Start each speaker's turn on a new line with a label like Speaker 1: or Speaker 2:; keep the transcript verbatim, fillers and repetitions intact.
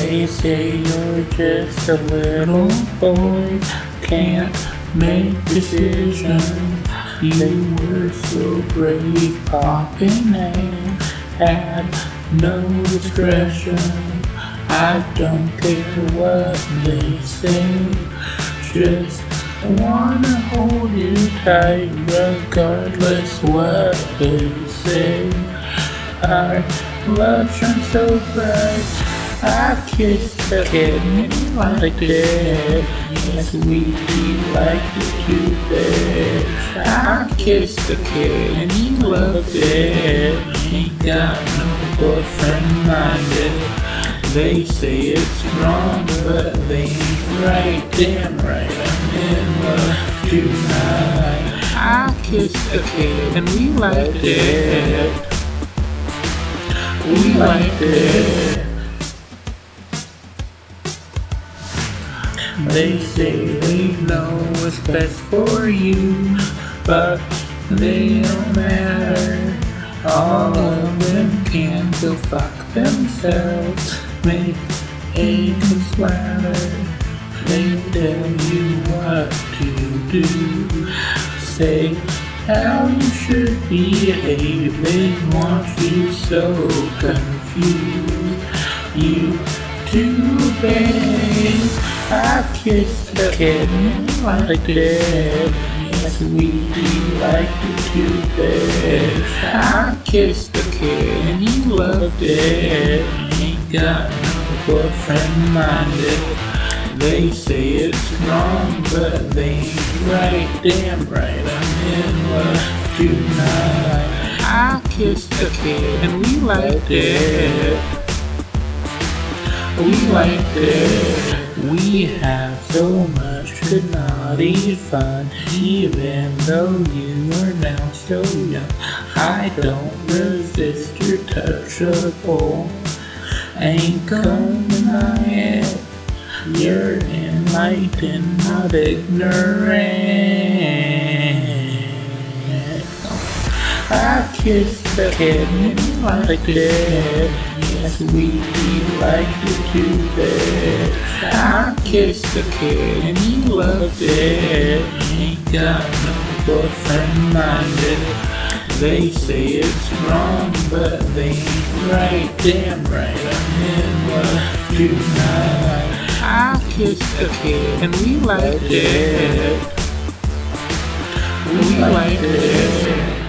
Speaker 1: They say you're just a little boy, can't make decisions. You were so brave, popping and had no discretion. I don't care what they say, just wanna hold you tight regardless what they say. Our love shines so bright, I kissed the kitten like that. Yes, we like to do that. I kissed the kid and he loved it. Ain't got no boyfriend minded. They say it's wrong, but they ain't right. Damn right, I'm in love tonight. I kissed the kid and we liked it. We liked it. They say they know what's best for you, but they don't matter. All of them can go fuck themselves, make acres splatter. They tell you what to do, say how you should behave. They want you so confused, you to obey. I kissed the kitten like that. Yes, we like to do that. I kissed the kid and he loved it. Ain't got no boyfriend minded. They say it's wrong, but they ain't right. Damn right, I'm in love tonight. I kissed the kid and we liked it. We liked it. We have so much good naughty fun, even though you are now so young. I don't resist your touchable, ain't gonna deny it. You're enlightened, not ignorant. I kissed the kitten like that. Yes, we like to do that. I kissed the kid and he loved it. Ain't got no boyfriend minded. They say it's wrong, but they ain't right. Damn right, I'm in love tonight. I kissed the kid and we liked it. We liked it.